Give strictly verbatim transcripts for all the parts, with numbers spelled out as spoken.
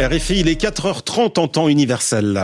R F I, il est quatre heures trente en temps universel.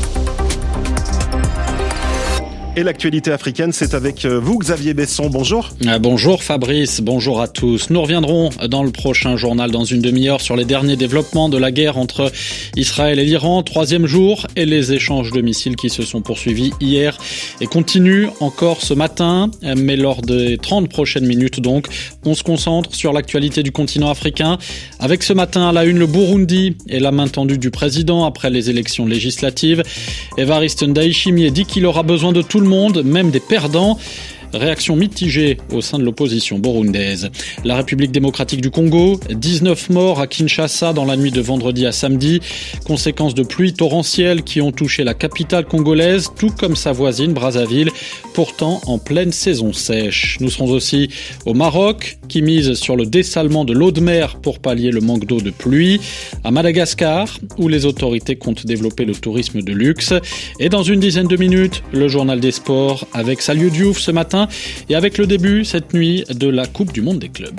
Et l'actualité africaine, c'est avec vous, Xavier Besson. Bonjour. Bonjour Fabrice, bonjour à tous. Nous reviendrons dans le prochain journal dans une demi-heure sur les derniers développements de la guerre entre Israël et l'Iran, troisième jour, et les échanges de missiles qui se sont poursuivis hier et continuent encore ce matin. Mais lors des trente prochaines minutes donc, on se concentre sur l'actualité du continent africain. Avec ce matin à la une, le Burundi et la main tendue du président après les élections législatives. Évariste Ndayishimiye dit qu'il aura besoin de tout le monde, même des perdants. Réaction mitigée au sein de l'opposition burundaise. La République démocratique du Congo, dix-neuf morts à Kinshasa dans la nuit de vendredi à samedi. Conséquence de pluies torrentielles qui ont touché la capitale congolaise, tout comme sa voisine Brazzaville, pourtant en pleine saison sèche. Nous serons aussi au Maroc, qui mise sur le dessalement de l'eau de mer pour pallier le manque d'eau de pluie. À Madagascar, où les autorités comptent développer le tourisme de luxe. Et dans une dizaine de minutes, le journal des sports avec Saliou Diouf ce matin. Et avec le début, cette nuit, de la Coupe du Monde des clubs.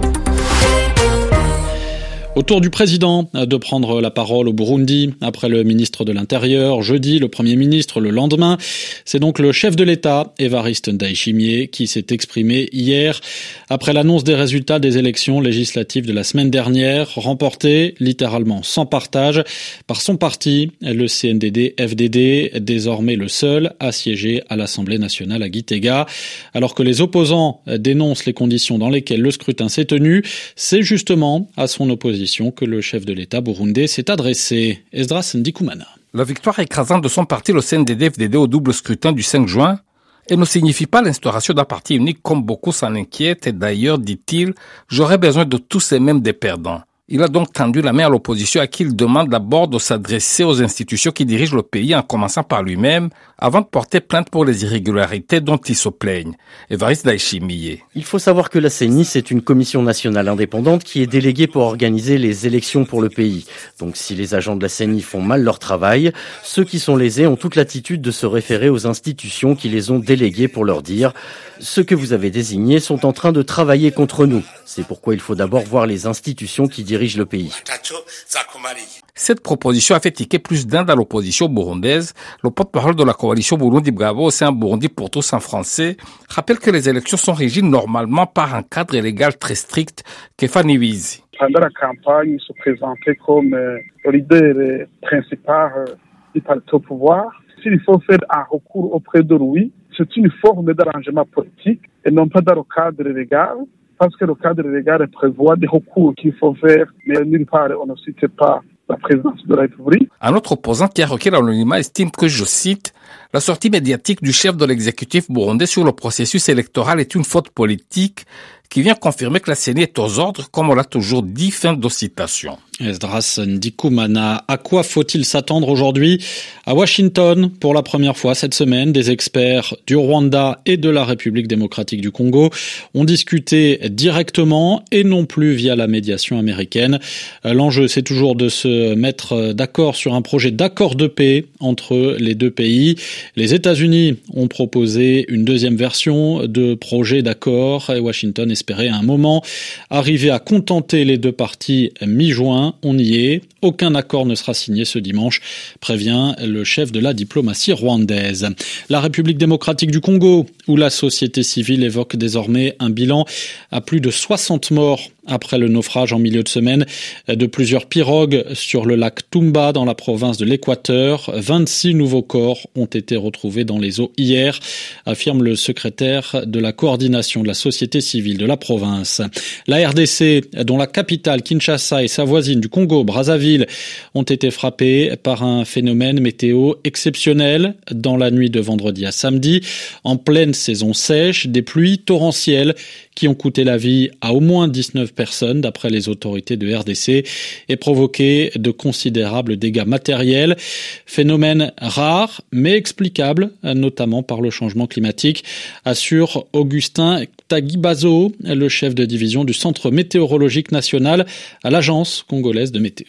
Au tour du président de prendre la parole au Burundi après le ministre de l'Intérieur, jeudi, le Premier ministre le lendemain. C'est donc le chef de l'État, Évariste Ndayishimiye, qui s'est exprimé hier après l'annonce des résultats des élections législatives de la semaine dernière, remportées littéralement sans partage par son parti, le C N D D F D D, désormais le seul à siéger à l'Assemblée nationale à Gitega. Alors que les opposants dénoncent les conditions dans lesquelles le scrutin s'est tenu, c'est justement à son opposition que le chef de l'État burundais s'est adressé. Esdras Ndikumana. La victoire écrasante de son parti, le C N D D F D D, au double scrutin du cinq juin, et ne signifie pas l'instauration d'un parti unique comme beaucoup s'en inquiètent. Et d'ailleurs, dit-il, j'aurais besoin de tous et même des perdants. Il a donc tendu la main à l'opposition à qui il demande d'abord de s'adresser aux institutions qui dirigent le pays en commençant par lui-même avant de porter plainte pour les irrégularités dont il se plaigne. Évariste Ndayishimiye. Il faut savoir que la C E N I, c'est une commission nationale indépendante qui est déléguée pour organiser les élections pour le pays. Donc si les agents de la C E N I font mal leur travail, ceux qui sont lésés ont toute l'attitude de se référer aux institutions qui les ont délégués pour leur dire « Ceux que vous avez désignés sont en train de travailler contre nous ». C'est pourquoi il faut d'abord voir les institutions qui dirigent le pays. Cette proposition a fait tiquer plus d'un dans l'opposition burundaise. Le porte-parole de la coalition Burundi Bravo, au sein Burundi pour tous en français, rappelle que les élections sont régies normalement par un cadre légal très strict. Kefani Wizi. Pendant la campagne, il se présentait comme euh, le leader principal euh, du parti au pouvoir. S'il faut faire un recours auprès de lui, c'est une forme d'arrangement politique et non pas dans le cadre légal. Parce que le cadre légal prévoit des recours qu'il faut faire, mais nulle part on ne cite pas la présidence de la République. Un autre opposant qui a requis l'anonymat estime que, je cite, la sortie médiatique du chef de l'exécutif burundais sur le processus électoral est une faute politique qui vient confirmer que la C E N I est aux ordres, comme on l'a toujours dit, fin de citation. Esdras Ndikumana. À quoi faut-il s'attendre aujourd'hui à Washington? Pour la première fois cette semaine, des experts du Rwanda et de la République démocratique du Congo ont discuté directement et non plus via la médiation américaine. L'enjeu, c'est toujours de se mettre d'accord sur un projet d'accord de paix entre les deux pays. Les États-Unis ont proposé une deuxième version de projet d'accord et Washington espérait à un moment arriver à contenter les deux parties mi-juin. On y est. Aucun accord ne sera signé ce dimanche, prévient le chef de la diplomatie rwandaise. La République démocratique du Congo, où la société civile évoque désormais un bilan à plus de soixante morts après le naufrage en milieu de semaine de plusieurs pirogues sur le lac Tumba dans la province de l'Équateur. vingt-six nouveaux corps ont été retrouvés dans les eaux hier, affirme le secrétaire de la coordination de la société civile de la province. La R D C, dont la capitale Kinshasa et sa voisine du Congo, Brazzaville, ont été frappées par un phénomène météo exceptionnel dans la nuit de vendredi à samedi. En pleine saison sèche, des pluies torrentielles qui ont coûté la vie à au moins dix-neuf personnes d'après les autorités de R D C et provoqué de considérables dégâts matériels. Phénomène rare mais explicable, notamment par le changement climatique, assure Augustin Tagibazo, le chef de division du Centre météorologique national à l'Agence congolaise de météo.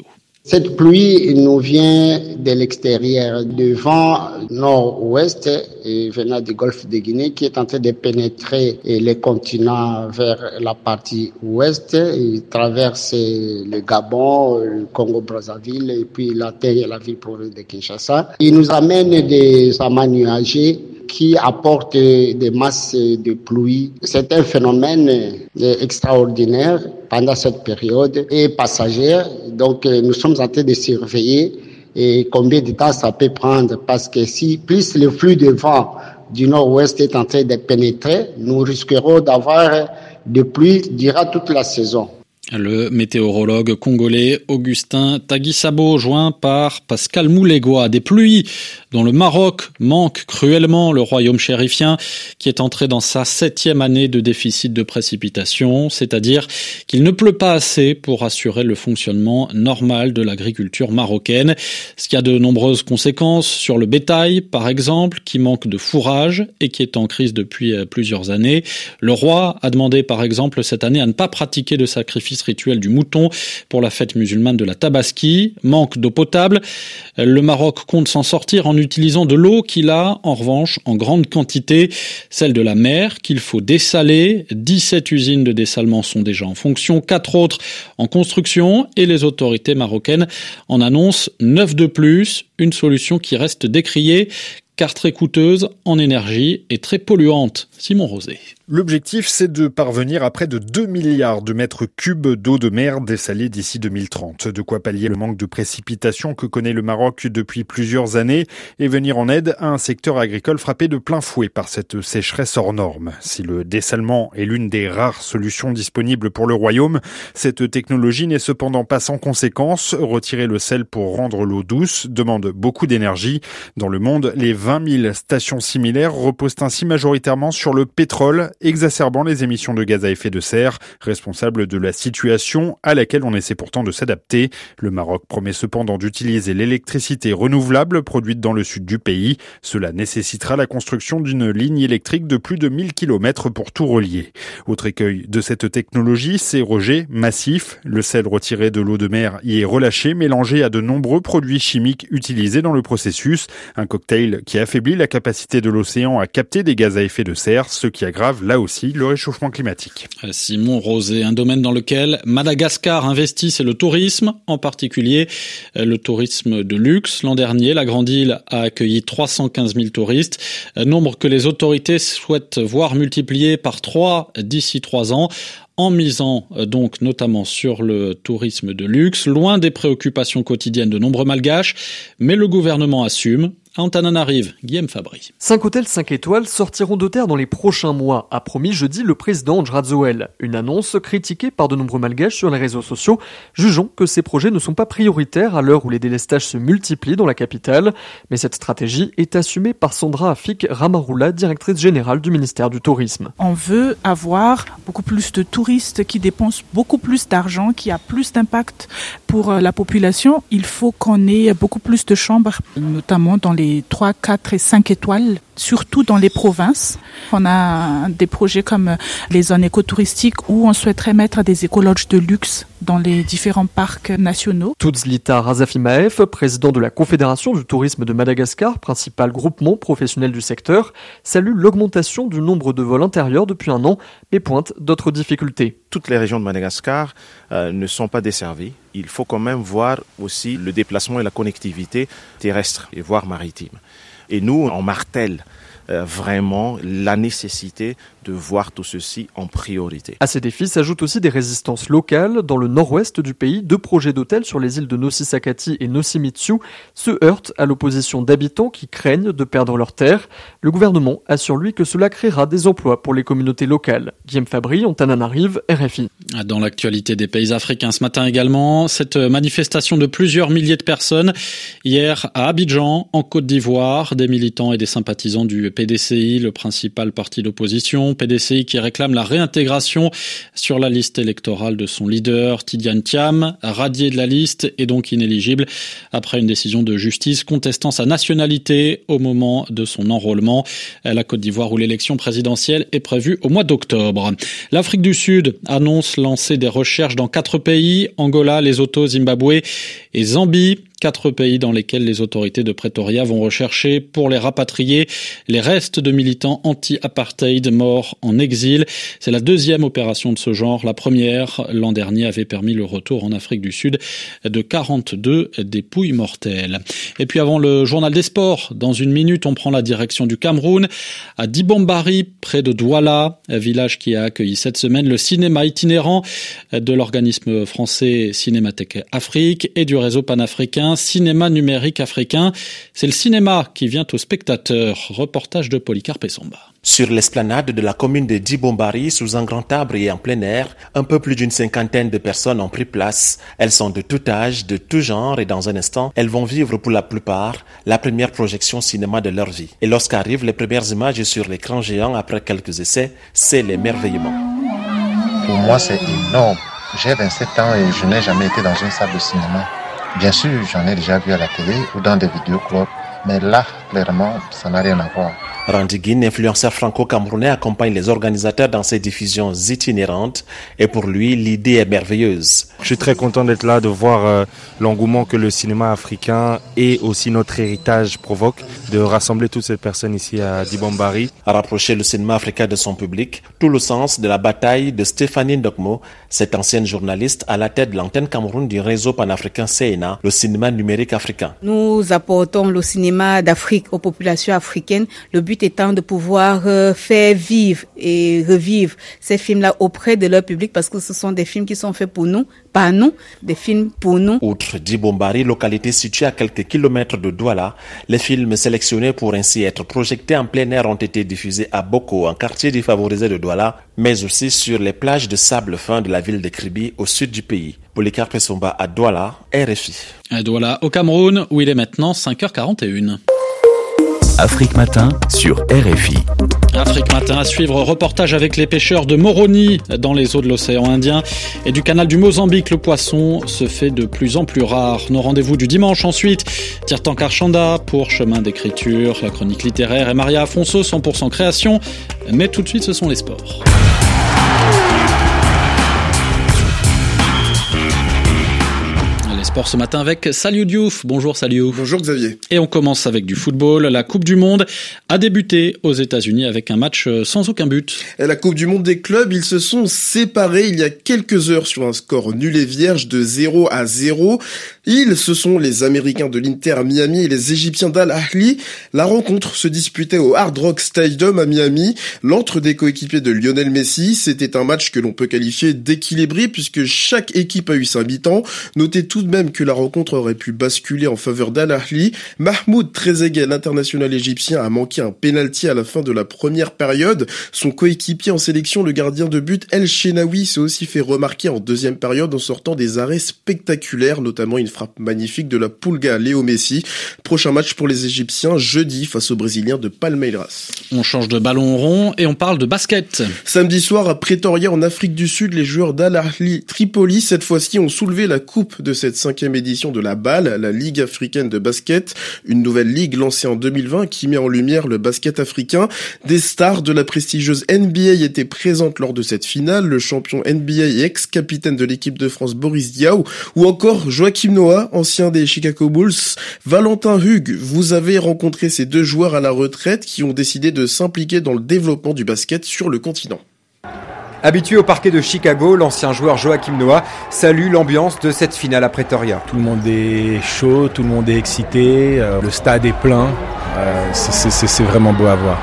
Cette pluie nous vient de l'extérieur, du vent nord-ouest et venant du golfe de Guinée qui est en train de pénétrer le continent vers la partie ouest. Il traverse le Gabon, le Congo-Brazzaville et puis il atteint la ville province de Kinshasa. Il nous amène des amas nuagés qui apportent des masses de pluie. C'est un phénomène extraordinaire pendant cette période et passagère. Donc nous sommes en train de surveiller et combien de temps ça peut prendre parce que si plus le flux de vent du nord-ouest est en train de pénétrer, nous risquerons d'avoir de pluie durant toute la saison. Le météorologue congolais Augustin Taguissabo, joint par Pascal Moulégois. Des pluies dont le Maroc manque cruellement, le royaume chérifien qui est entré dans sa septième année de déficit de précipitation, c'est-à-dire qu'il ne pleut pas assez pour assurer le fonctionnement normal de l'agriculture marocaine, ce qui a de nombreuses conséquences sur le bétail, par exemple, qui manque de fourrage et qui est en crise depuis plusieurs années. Le roi a demandé, par exemple, cette année à ne pas pratiquer de sacrifice rituel du mouton pour la fête musulmane de la Tabaski. Manque d'eau potable. Le Maroc compte s'en sortir en utilisant de l'eau qu'il a, en revanche, en grande quantité, celle de la mer, qu'il faut dessaler. dix-sept usines de dessalement sont déjà en fonction, quatre autres en construction, et les autorités marocaines en annoncent neuf de plus, une solution qui reste décriée, car très coûteuse en énergie et très polluante. Simon Rosé. L'objectif, c'est de parvenir à près de deux milliards de mètres cubes d'eau de mer dessalée d'ici deux mille trente. De quoi pallier le manque de précipitations que connaît le Maroc depuis plusieurs années et venir en aide à un secteur agricole frappé de plein fouet par cette sécheresse hors norme. Si le dessalement est l'une des rares solutions disponibles pour le royaume, cette technologie n'est cependant pas sans conséquences. Retirer le sel pour rendre l'eau douce demande beaucoup d'énergie. Dans le monde, les vingt mille stations similaires reposent ainsi majoritairement sur le pétrole, exacerbant les émissions de gaz à effet de serre, responsable de la situation à laquelle on essaie pourtant de s'adapter. Le Maroc promet cependant d'utiliser l'électricité renouvelable produite dans le sud du pays. Cela nécessitera la construction d'une ligne électrique de plus de mille kilomètres pour tout relier. Autre écueil de cette technologie, c'est rejet massif. Le sel retiré de l'eau de mer y est relâché, mélangé à de nombreux produits chimiques utilisés dans le processus. Un cocktail qui affaiblit la capacité de l'océan à capter des gaz à effet de serre, ce qui aggrave là aussi le réchauffement climatique. Simon Rosé, un domaine dans lequel Madagascar investit, c'est le tourisme, en particulier le tourisme de luxe. L'an dernier, la Grande Île a accueilli trois cent quinze mille touristes, nombre que les autorités souhaitent voir multiplié par trois d'ici trois ans. En misant donc notamment sur le tourisme de luxe, loin des préoccupations quotidiennes de nombreux malgaches, mais le gouvernement assume. Antananarive, Guillaume Fabry. Cinq hôtels cinq étoiles sortiront de terre dans les prochains mois, a promis jeudi le président Ndrazoel. Une annonce critiquée par de nombreux malgaches sur les réseaux sociaux, jugeant que ces projets ne sont pas prioritaires à l'heure où les délestages se multiplient dans la capitale. Mais cette stratégie est assumée par Sandra Afik Ramarula, directrice générale du ministère du Tourisme. On veut avoir beaucoup plus de touristes qui dépensent beaucoup plus d'argent, qui a plus d'impact pour la population. Il faut qu'on ait beaucoup plus de chambres, notamment dans les trois, quatre et cinq étoiles, surtout dans les provinces. On a des projets comme les zones écotouristiques où on souhaiterait mettre des écologes de luxe dans les différents parcs nationaux. Tuzlita Razafimaef, président de la Confédération du tourisme de Madagascar, principal groupement professionnel du secteur, salue l'augmentation du nombre de vols intérieurs depuis un an, mais pointe d'autres difficultés. Toutes les régions de Madagascar euh, ne sont pas desservies. Il faut quand même voir aussi le déplacement et la connectivité terrestre et voire maritime. Et nous, on martèle euh, vraiment la nécessité de voir tout ceci en priorité. À ces défis s'ajoutent aussi des résistances locales. Dans le nord-ouest du pays, deux projets d'hôtels sur les îles de Nossi Sakati et Nosimitsu se heurtent à l'opposition d'habitants qui craignent de perdre leurs terres. Le gouvernement assure lui que cela créera des emplois pour les communautés locales. Guillaume Fabry, Antananarive, R F I. Dans l'actualité des pays africains ce matin également, cette manifestation de plusieurs milliers de personnes hier à Abidjan, en Côte d'Ivoire, des militants et des sympathisants du P D C I, le principal parti d'opposition, P D C I qui réclame la réintégration sur la liste électorale de son leader, Tidjane Thiam, radié de la liste et donc inéligible après une décision de justice contestant sa nationalité au moment de son enrôlement. La Côte d'Ivoire où l'élection présidentielle est prévue au mois d'octobre. L'Afrique du Sud annonce lancer des recherches dans quatre pays, Angola, Lesotho, Zimbabwe et Zambie. Quatre pays dans lesquels les autorités de Pretoria vont rechercher pour les rapatrier les restes de militants anti-apartheid morts en exil. C'est la deuxième opération de ce genre. La première, l'an dernier, avait permis le retour en Afrique du Sud de quarante-deux dépouilles mortelles. Et puis avant le journal des sports, dans une minute, on prend la direction du Cameroun, à Dibombari, près de Douala, village qui a accueilli cette semaine le cinéma itinérant de l'organisme français Cinémathèque Afrique et du réseau panafricain Cinéma numérique africain. C'est le cinéma qui vient aux spectateurs. Reportage de Polycarpe Essomba. Sur l'esplanade de la commune de Dibombari, sous un grand arbre et en plein air, un peu plus d'une cinquantaine de personnes ont pris place. Elles sont de tout âge, de tout genre et dans un instant, elles vont vivre pour la plupart la première projection cinéma de leur vie. Et lorsqu'arrivent les premières images sur l'écran géant après quelques essais, c'est l'émerveillement. Pour moi, c'est énorme. J'ai vingt-sept ans et je n'ai jamais été dans une salle de cinéma. Bien sûr, j'en ai déjà vu à la télé ou dans des vidéoclubs, mais là, clairement, ça n'a rien à voir. Randy Guin, influenceur franco-camerounais, accompagne les organisateurs dans ces diffusions itinérantes et pour lui, l'idée est merveilleuse. Je suis très content d'être là, de voir euh, l'engouement que le cinéma africain et aussi notre héritage provoque, de rassembler toutes ces personnes ici à Dibombari. À rapprocher le cinéma africain de son public, tout le sens de la bataille de Stéphanie Ndokmo, cette ancienne journaliste à la tête de l'antenne Cameroun du réseau panafricain C N A, le cinéma numérique africain. Nous apportons le cinéma d'Afrique aux populations africaines. Le but étant de pouvoir euh, faire vivre et revivre ces films-là auprès de leur public parce que ce sont des films qui sont faits pour nous, par nous, des films pour nous. Outre Dibombari, localité située à quelques kilomètres de Douala, les films sélectionnés pour ainsi être projetés en plein air ont été diffusés à Boko, un quartier défavorisé de Douala, mais aussi sur les plages de sable fin de la ville de Kribi, au sud du pays. Polycarpe Essomba à Douala, R F I. À Douala, au Cameroun, où il est maintenant cinq heures quarante et une. Afrique Matin sur R F I. Afrique Matin à suivre, reportage avec les pêcheurs de Moroni dans les eaux de l'océan Indien et du canal du Mozambique. Le poisson se fait de plus en plus rare. Nos rendez-vous du dimanche ensuite. Tirtankar Chanda pour Chemin d'écriture, la chronique littéraire et Maria Afonso cent pour cent création. Mais tout de suite, ce sont les sports. Ce matin avec Saliou Diouf. Bonjour Saliou. Bonjour Xavier. Et on commence avec du football. La Coupe du Monde a débuté aux États-Unis avec un match sans aucun but. Et la Coupe du Monde des clubs, ils se sont séparés il y a quelques heures sur un score nul et vierge de zéro à zéro. Ils, ce sont les Américains de l'Inter Miami et les Égyptiens d'Al Ahly. La rencontre se disputait au Hard Rock Stadium à Miami. L'entre des coéquipiers de Lionel Messi, c'était un match que l'on peut qualifier d'équilibré puisque chaque équipe a eu sa mi-temps. Notez tout de même que la rencontre aurait pu basculer en faveur d'Al Ahly. Mahmoud Trezeguet, l'international égyptien, a manqué un pénalty à la fin de la première période. Son coéquipier en sélection, le gardien de but El Shenaoui, s'est aussi fait remarquer en deuxième période en sortant des arrêts spectaculaires, notamment une frappe magnifique de la Pulga Léo Messi. Prochain match pour les Égyptiens jeudi face aux Brésiliens de Palmeiras. On change de ballon rond et on parle de basket. Samedi soir à Pretoria en Afrique du Sud, les joueurs d'Al Ahly Tripoli cette fois-ci ont soulevé la coupe de cette cinquième édition de la B A L, la Ligue africaine de basket, une nouvelle ligue lancée en deux mille vingt qui met en lumière le basket africain. Des stars de la prestigieuse N B A étaient présentes lors de cette finale, le champion N B A et ex-capitaine de l'équipe de France Boris Diaw, ou encore Joachim Noah, ancien des Chicago Bulls. Valentin Hug, vous avez rencontré ces deux joueurs à la retraite qui ont décidé de s'impliquer dans le développement du basket sur le continent. Habitué au parquet de Chicago, l'ancien joueur Joachim Noah salue l'ambiance de cette finale à Pretoria. Tout le monde est chaud, tout le monde est excité, euh, le stade est plein, euh, c'est, c'est, c'est vraiment beau à voir.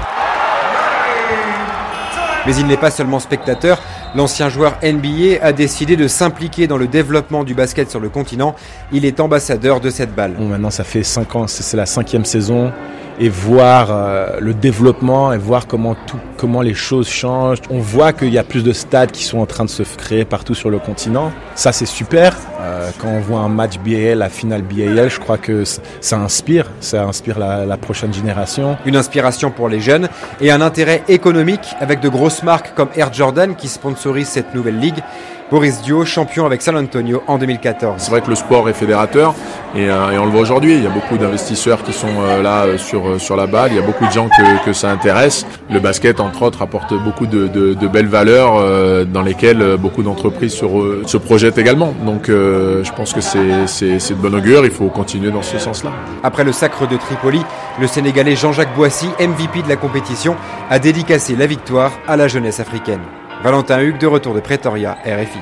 Mais il n'est pas seulement spectateur, l'ancien joueur N B A a décidé de s'impliquer dans le développement du basket sur le continent. Il est ambassadeur de cette balle. Bon, maintenant ça fait cinq ans, c'est la cinquième saison. et voir euh, le développement et voir comment tout, comment les choses changent. On voit qu'il y a plus de stades qui sont en train de se créer partout sur le continent. Ça, c'est super. Euh, quand on voit un match B A L, la finale B A L, je crois que ça inspire, ça inspire la, la prochaine génération. Une inspiration pour les jeunes et un intérêt économique avec de grosses marques comme Air Jordan qui sponsorise cette nouvelle ligue. Boris Dio, champion avec San Antonio en deux mille quatorze. C'est vrai que le sport est fédérateur et, euh, et on le voit aujourd'hui. Il y a beaucoup d'investisseurs qui sont euh, là euh, sur euh, sur la balle. Il y a beaucoup de gens que, que ça intéresse. Le basket, entre autres, apporte beaucoup de, de, de belles valeurs euh, dans lesquelles euh, beaucoup d'entreprises se, re, se projettent également. Donc euh, je pense que c'est, c'est, c'est de bon augure. Il faut continuer dans ce sens-là. Après le sacre de Tripoli, le Sénégalais Jean-Jacques Boissy, M V P de la compétition, a dédicacé la victoire à la jeunesse africaine. Valentin Hugues, de retour de Pretoria, R F I.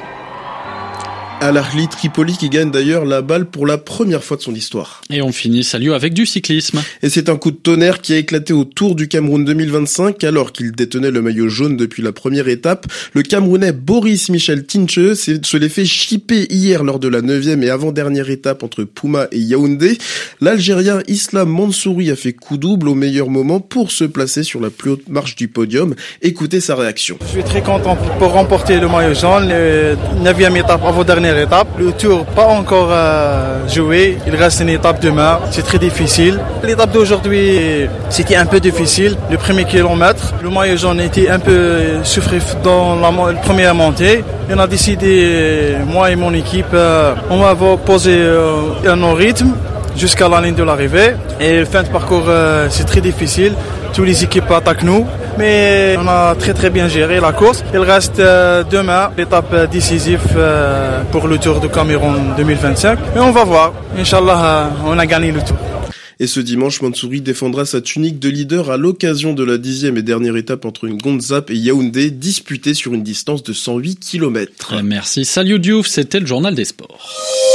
Al Ahly Tripoli qui gagne d'ailleurs la balle pour la première fois de son histoire. Et on finit, salut, avec du cyclisme. Et c'est un coup de tonnerre qui a éclaté au Tour du Cameroun deux mille vingt-cinq alors qu'il détenait le maillot jaune depuis la première étape. Le Camerounais Boris Michel Tinche se l'est fait chipper hier lors de la neuvième et avant-dernière étape entre Puma et Yaoundé. L'Algérien Islam Mansouri a fait coup double au meilleur moment pour se placer sur la plus haute marche du podium. Écoutez sa réaction. Je suis très content pour remporter le maillot jaune, la neuvième étape avant-dernière étape. Le tour pas encore euh, joué, il reste une étape demain, c'est très difficile. L'étape d'aujourd'hui, c'était un peu difficile. Le premier kilomètre, le maillot jaune était un peu souffré dans la, la première montée. On a décidé, moi et mon équipe, euh, on va poser euh, un rythme jusqu'à la ligne de l'arrivée. Et le fin de parcours, euh, c'est très difficile. Toutes les équipes attaquent nous, mais on a très très bien géré la course. Il reste euh, demain l'étape décisive euh, pour le Tour du Cameroun deux mille vingt-cinq. Et on va voir. Inch'Allah, euh, on a gagné le Tour. Et ce dimanche, Mansouri défendra sa tunique de leader à l'occasion de la dixième et dernière étape entre Gonzap et Yaoundé, disputée sur une distance de cent huit kilomètres. Merci. Salut Diouf, c'était le journal des sports.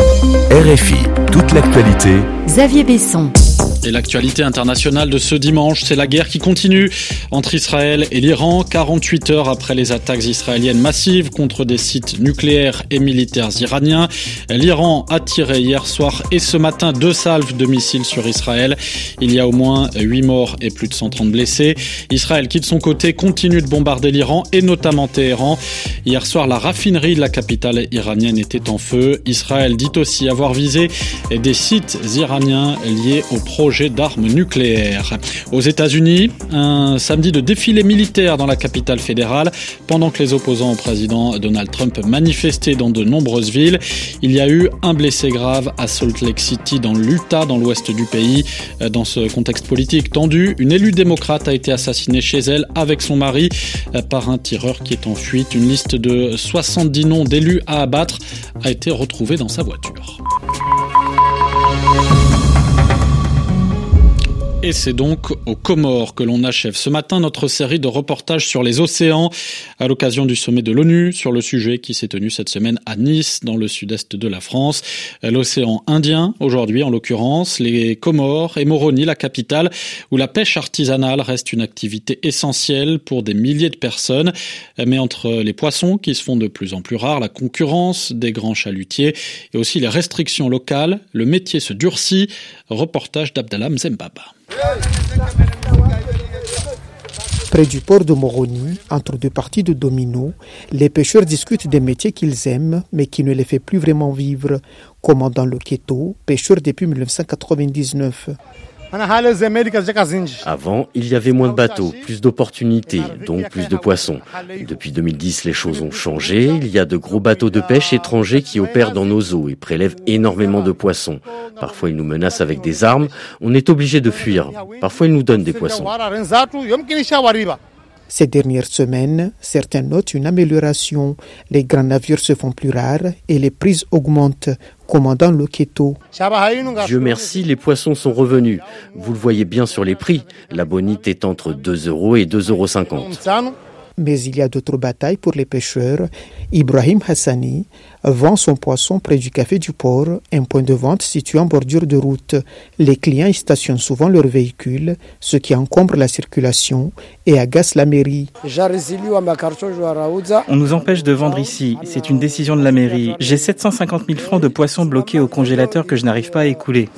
R F I, toute l'actualité. Xavier Besson. Et l'actualité internationale de ce dimanche, c'est la guerre qui continue entre Israël et l'Iran, quarante-huit heures après les attaques israéliennes massives contre des sites nucléaires et militaires iraniens. L'Iran a tiré hier soir et ce matin deux salves de missiles sur Israël. Il y a au moins huit morts et plus de cent trente blessés. Israël, qui de son côté continue de bombarder l'Iran et notamment Téhéran. Hier soir, la raffinerie de la capitale iranienne était en feu. Israël dit aussi avoir visé des sites iraniens liés au projet d'armes nucléaires. Aux États-Unis, un samedi de défilé militaire dans la capitale fédérale, pendant que les opposants au président Donald Trump manifestaient dans de nombreuses villes. Il y a eu un blessé grave à Salt Lake City, dans l'Utah, dans l'ouest du pays. Dans ce contexte politique tendu, une élue démocrate a été assassinée chez elle avec son mari par un tireur qui est en fuite. Une liste de soixante-dix noms d'élus à abattre a été retrouvée dans sa voiture. Et c'est donc aux Comores que l'on achève ce matin notre série de reportages sur les océans à l'occasion du sommet de l'ONU sur le sujet qui s'est tenu cette semaine à Nice, dans le sud-est de la France. L'océan Indien, aujourd'hui en l'occurrence, les Comores et Moroni, la capitale, où la pêche artisanale reste une activité essentielle pour des milliers de personnes. Mais entre les poissons qui se font de plus en plus rares, la concurrence des grands chalutiers et aussi les restrictions locales, le métier se durcit. Reportage d'Abdallah Mzembaba. Près du port de Moroni, entre deux parties de domino, les pêcheurs discutent des métiers qu'ils aiment, mais qui ne les fait plus vraiment vivre, comme dans le Keto, pêcheur depuis dix-neuf cent quatre-vingt-dix-neuf. Avant, il y avait moins de bateaux, plus d'opportunités, donc plus de poissons. Depuis deux mille dix, les choses ont changé. Il y a de gros bateaux de pêche étrangers qui opèrent dans nos eaux et prélèvent énormément de poissons. Parfois, ils nous menacent avec des armes. On est obligé de fuir. Parfois, ils nous donnent des poissons. Ces dernières semaines, certains notent une amélioration. Les grands navires se font plus rares et les prises augmentent, comme dans le Keto. Dieu merci, les poissons sont revenus. Vous le voyez bien sur les prix. La bonite est entre deux euros et deux euros cinquante. Mais il y a d'autres batailles pour les pêcheurs. Ibrahim Hassani vend son poisson près du Café du Port, un point de vente situé en bordure de route. Les clients y stationnent souvent leurs véhicules, ce qui encombre la circulation et agace la mairie. On nous empêche de vendre ici. C'est une décision de la mairie. J'ai sept cent cinquante mille francs de poissons bloqués au congélateur que je n'arrive pas à écouler.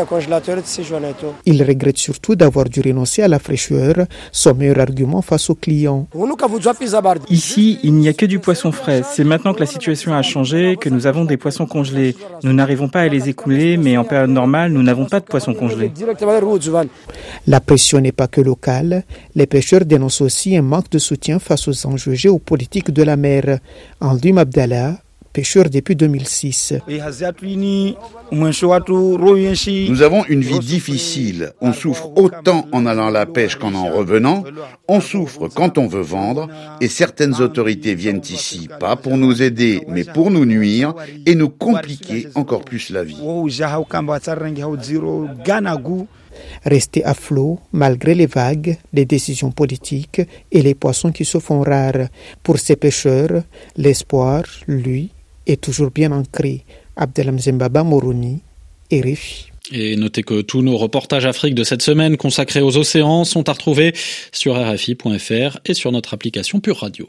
Il regrette surtout d'avoir dû renoncer à la fraîcheur, son meilleur argument face aux clients. Ici, il n'y a que du poisson frais. C'est maintenant que la situation a changé, que nous avons des poissons congelés. Nous n'arrivons pas à les écouler, mais en période normale, nous n'avons pas de poissons congelés. La pression n'est pas que locale. Les pêcheurs dénoncent aussi un manque de soutien face aux enjeux géopolitiques de la mer. Andoum Abdallah, pêcheur depuis deux mille six. Nous avons une vie difficile. On souffre autant en allant à la pêche qu'en en revenant. On souffre quand on veut vendre. Et certaines autorités viennent ici, pas pour nous aider, mais pour nous nuire et nous compliquer encore plus la vie. Rester à flot, malgré les vagues, les décisions politiques et les poissons qui se font rares. Pour ces pêcheurs, l'espoir, lui, est toujours bien ancré. Abdelham Zembaba Moroni, R F I. Et notez que tous nos reportages Afrique de cette semaine consacrés aux océans sont à retrouver sur R F I point F R et sur notre application Pure Radio.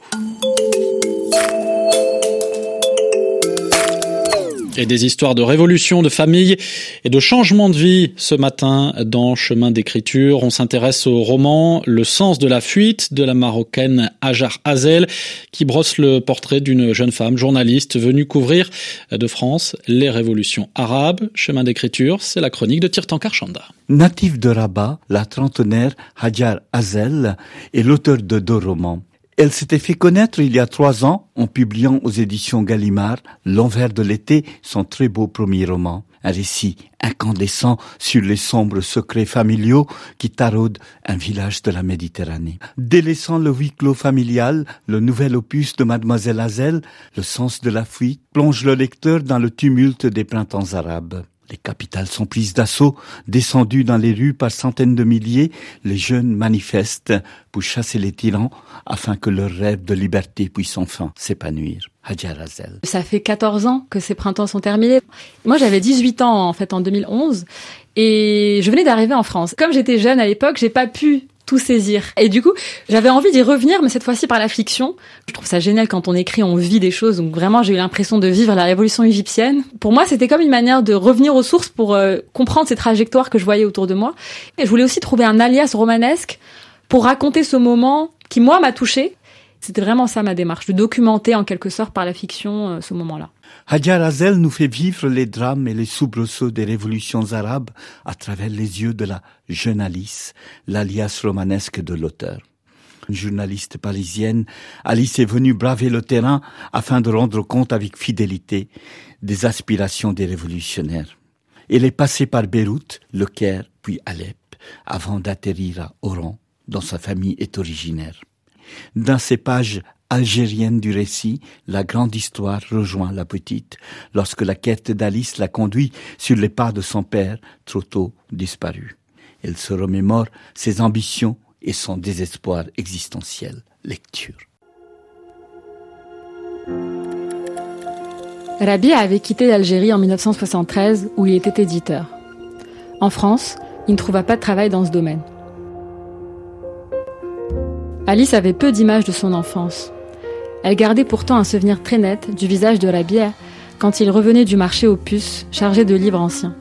Et des histoires de révolution, de famille et de changement de vie. Ce matin, dans Chemin d'écriture, on s'intéresse au roman Le sens de la fuite de la Marocaine Hajar Hazel, qui brosse le portrait d'une jeune femme journaliste venue couvrir de France les révolutions arabes. Chemin d'écriture, c'est la chronique de Tirtankar Chanda. Native de Rabat, la trentenaire Hajar Hazel est l'auteur de deux romans. Elle s'était fait connaître il y a trois ans en publiant aux éditions Gallimard L'Envers de l'été, son très beau premier roman. Un récit incandescent sur les sombres secrets familiaux qui taraudent un village de la Méditerranée. Délaissant le huis clos familial, le nouvel opus de Mademoiselle Hazel, Le sens de la fuite, plonge le lecteur dans le tumulte des printemps arabes. Les capitales sont prises d'assaut, descendues dans les rues par centaines de milliers, les jeunes manifestent pour chasser les tyrans afin que leur rêve de liberté puisse enfin s'épanouir. Hajar Hazel. Ça fait quatorze ans que ces printemps sont terminés. Moi, j'avais dix-huit ans, en fait, en deux mille onze, et je venais d'arriver en France. Comme j'étais jeune à l'époque, j'ai pas pu tout saisir. Et du coup, j'avais envie d'y revenir, mais cette fois-ci par la fiction. Je trouve ça génial quand on écrit, on vit des choses. Donc vraiment, j'ai eu l'impression de vivre la révolution égyptienne. Pour moi, c'était comme une manière de revenir aux sources pour euh, comprendre ces trajectoires que je voyais autour de moi. Et je voulais aussi trouver un alias romanesque pour raconter ce moment qui, moi, m'a touchée. C'était vraiment ça ma démarche, de documenter en quelque sorte par la fiction euh, ce moment-là. Hajar Hazel nous fait vivre les drames et les soubresauts des révolutions arabes à travers les yeux de la jeune Alice, l'alias romanesque de l'auteur. Une journaliste parisienne, Alice est venue braver le terrain afin de rendre compte avec fidélité des aspirations des révolutionnaires. Elle est passée par Beyrouth, Le Caire, puis Alep, avant d'atterrir à Oran, dont sa famille est originaire. Dans ces pages algériennes du récit, la grande histoire rejoint la petite, lorsque la quête d'Alice la conduit sur les pas de son père, trop tôt disparu. Elle se remémore ses ambitions et son désespoir existentiel. Lecture. Rabia avait quitté l'Algérie en dix-neuf cent soixante-treize, où il était éditeur. En France, il ne trouva pas de travail dans ce domaine. Alice avait peu d'images de son enfance. Elle gardait pourtant un souvenir très net du visage de Rabia quand il revenait du marché aux puces, chargé de livres anciens.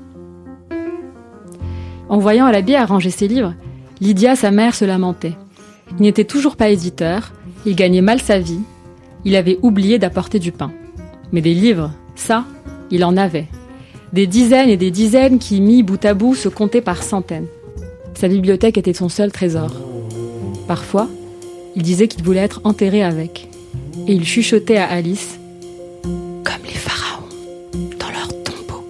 En voyant Rabia ranger ses livres, Lydia, sa mère, se lamentait. Il n'était toujours pas éditeur, il gagnait mal sa vie, il avait oublié d'apporter du pain. Mais des livres, ça, il en avait. Des dizaines et des dizaines qui, mis bout à bout, se comptaient par centaines. Sa bibliothèque était son seul trésor. Parfois, il disait qu'il voulait être enterré avec. Et il chuchotait à Alice, comme les pharaons, dans leur tombeau.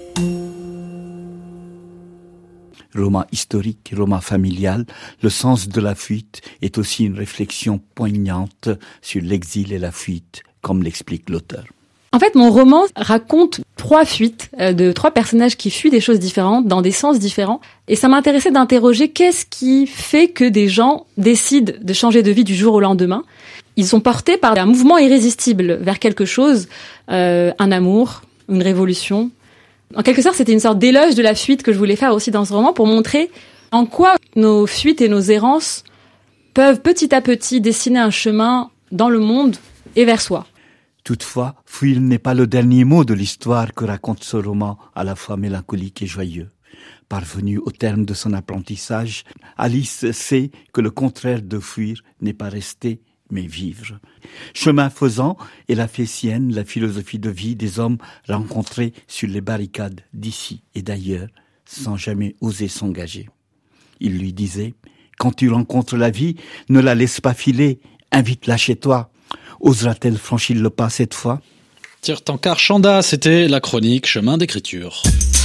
Roman historique, roman familial, Le sens de la fuite est aussi une réflexion poignante sur l'exil et la fuite, comme l'explique l'auteur. En fait, mon roman raconte trois fuites, euh, de trois personnages qui fuient des choses différentes, dans des sens différents. Et ça m'intéressait d'interroger qu'est-ce qui fait que des gens décident de changer de vie du jour au lendemain. Ils sont portés par un mouvement irrésistible vers quelque chose, euh, un amour, une révolution. En quelque sorte, c'était une sorte d'éloge de la fuite que je voulais faire aussi dans ce roman pour montrer en quoi nos fuites et nos errances peuvent petit à petit dessiner un chemin dans le monde et vers soi. Toutefois, fuir n'est pas le dernier mot de l'histoire que raconte ce roman, à la fois mélancolique et joyeux. Parvenue au terme de son apprentissage, Alice sait que le contraire de fuir n'est pas rester, mais vivre. Chemin faisant, elle a fait sienne la philosophie de vie des hommes rencontrés sur les barricades d'ici et d'ailleurs, sans jamais oser s'engager. Il lui disait: quand tu rencontres la vie, ne la laisse pas filer, invite-la chez toi. Osera-t-elle franchir le pas cette fois? Tirthankar Chanda, c'était la chronique Chemin d'écriture.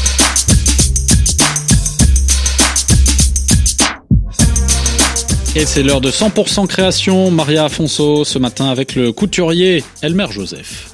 Et c'est l'heure de cent pour cent création. Maria Afonso, ce matin avec le couturier Elmer Joseph.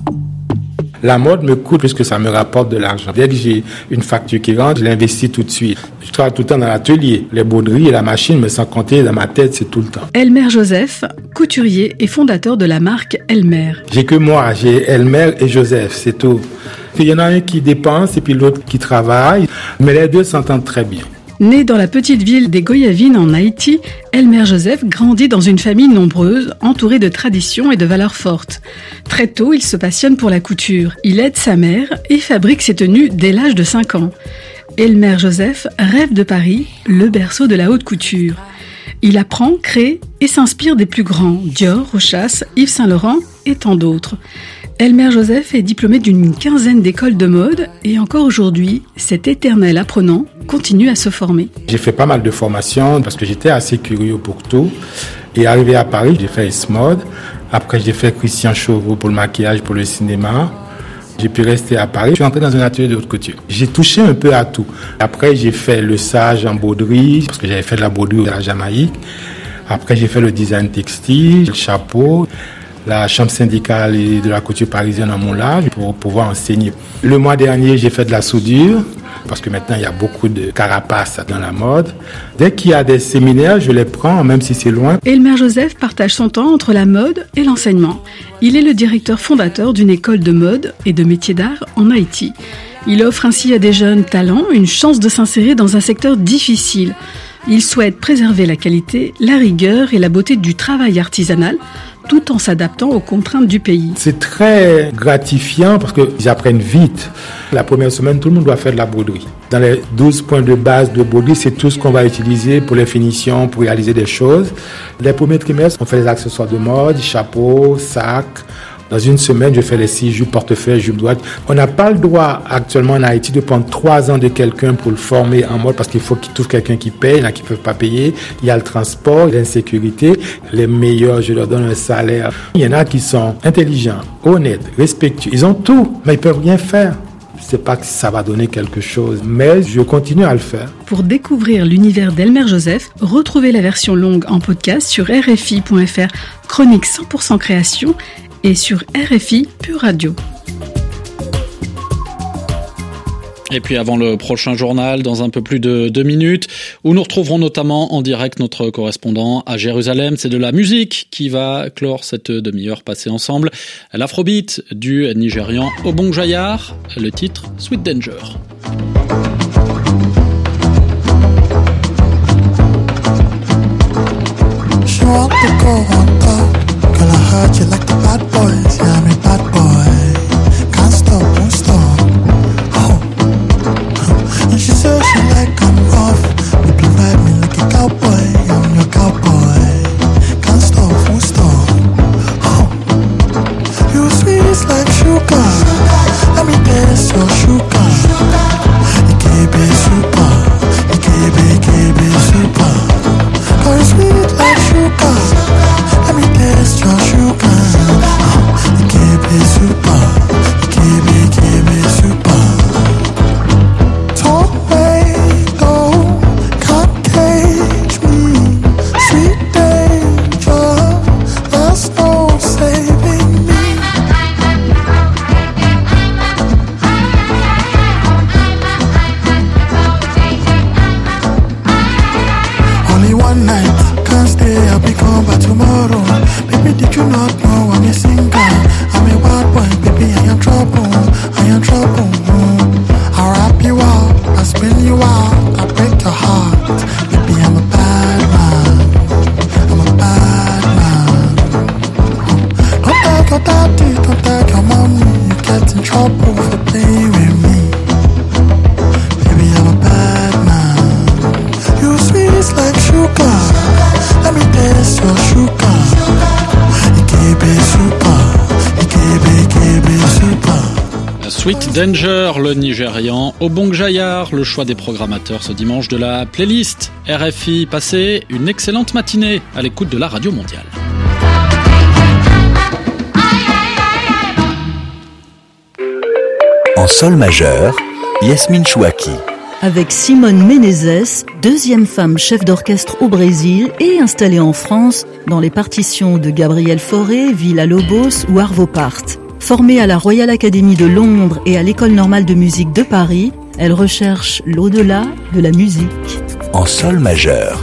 La mode me coûte plus que ça me rapporte de l'argent. Dès que j'ai une facture qui rentre, je l'investis tout de suite. Je travaille tout le temps dans l'atelier. Les broderies et la machine, mais sans compter, dans ma tête, c'est tout le temps. Elmer Joseph, couturier et fondateur de la marque Elmer. J'ai que moi, j'ai Elmer et Joseph, c'est tout. Il y en a un qui dépense et puis l'autre qui travaille, mais les deux s'entendent très bien. Né dans la petite ville des Goyavines en Haïti, Elmer Joseph grandit dans une famille nombreuse, entourée de traditions et de valeurs fortes. Très tôt, il se passionne pour la couture. Il aide sa mère et fabrique ses tenues dès l'âge de cinq ans. Elmer Joseph rêve de Paris, le berceau de la haute couture. Il apprend, crée et s'inspire des plus grands, Dior, Rochas, Yves Saint Laurent et tant d'autres. Elmer Joseph est diplômé d'une quinzaine d'écoles de mode et encore aujourd'hui, cet éternel apprenant continue à se former. J'ai fait pas mal de formations parce que j'étais assez curieux pour tout. Et arrivé à Paris, j'ai fait S-Mode. Après, j'ai fait Christian Chauveau pour le maquillage, pour le cinéma. J'ai pu rester à Paris. Je suis entré dans un atelier de haute couture. J'ai touché un peu à tout. Après, j'ai fait le sage en broderie parce que j'avais fait de la broderie à la Jamaïque. Après, j'ai fait le design textile, le chapeau. La chambre syndicale et de la couture parisienne à mon large pour pouvoir enseigner. Le mois dernier, j'ai fait de la soudure parce que maintenant, il y a beaucoup de carapaces dans la mode. Dès qu'il y a des séminaires, je les prends, même si c'est loin. Elmer Joseph partage son temps entre la mode et l'enseignement. Il est le directeur fondateur d'une école de mode et de métiers d'art en Haïti. Il offre ainsi à des jeunes talents une chance de s'insérer dans un secteur difficile. Il souhaite préserver la qualité, la rigueur et la beauté du travail artisanal, tout en s'adaptant aux contraintes du pays. C'est très gratifiant parce qu'ils apprennent vite. La première semaine, tout le monde doit faire de la broderie. Dans les douze points de base de broderie, c'est tout ce qu'on va utiliser pour les finitions, pour réaliser des choses. Les premiers trimestres, on fait les accessoires de mode, chapeaux, sacs. Dans une semaine, je fais les six jupes, portefeuille, jupe droite. On n'a pas le droit actuellement en Haïti de prendre trois ans de quelqu'un pour le former en mode parce qu'il faut qu'il trouve quelqu'un qui paye, il y en a qui ne peuvent pas payer. Il y a le transport, l'insécurité. Les meilleurs, je leur donne un salaire. Il y en a qui sont intelligents, honnêtes, respectueux. Ils ont tout, mais ils ne peuvent rien faire. Je ne sais pas si ça va donner quelque chose, mais je continue à le faire. Pour découvrir l'univers d'Elmer Joseph, retrouvez la version longue en podcast sur R F I point F R, chronique cent pour cent création, et sur R F I Pure Radio. Et puis avant le prochain journal, dans un peu plus de deux minutes, où nous retrouverons notamment en direct notre correspondant à Jérusalem. C'est de la musique qui va clore cette demi-heure passée ensemble. L'afrobeat du Nigérian Obong Jayar, le titre Sweet Danger. Girl, I heard you like the bad boys, yeah, I'm a bad boy. Can't stop, won't stop. Oh, and she says she like I'm rough. But you ride me like a cowboy, I'm your cowboy. Can't stop, won't stop. Oh, you sweet like sugar. Let me taste your sugar. You can't be super, you can't be, can't be super. Oh, you sweet like sugar. Let me taste your sugar. You can't be super. dad's in trouble for playing with me. Baby, I'm a bad man. You sweet like sugar. Let me taste your sugar. Ikebe super. Ikebe, ikebe super. Sweet Danger, le Nigérian, Obong Jayar, le choix des programmateurs ce dimanche de la playlist R F I. Passez une excellente matinée à l'écoute de la radio mondiale. En sol majeur, Yasmine Chouaki. Avec Simone Menezes, deuxième femme chef d'orchestre au Brésil et installée en France dans les partitions de Gabriel Fauré, Villa-Lobos ou Arvo Part. Formée à la Royal Academy de Londres et à l'École normale de musique de Paris, elle recherche l'au-delà de la musique. En sol majeur.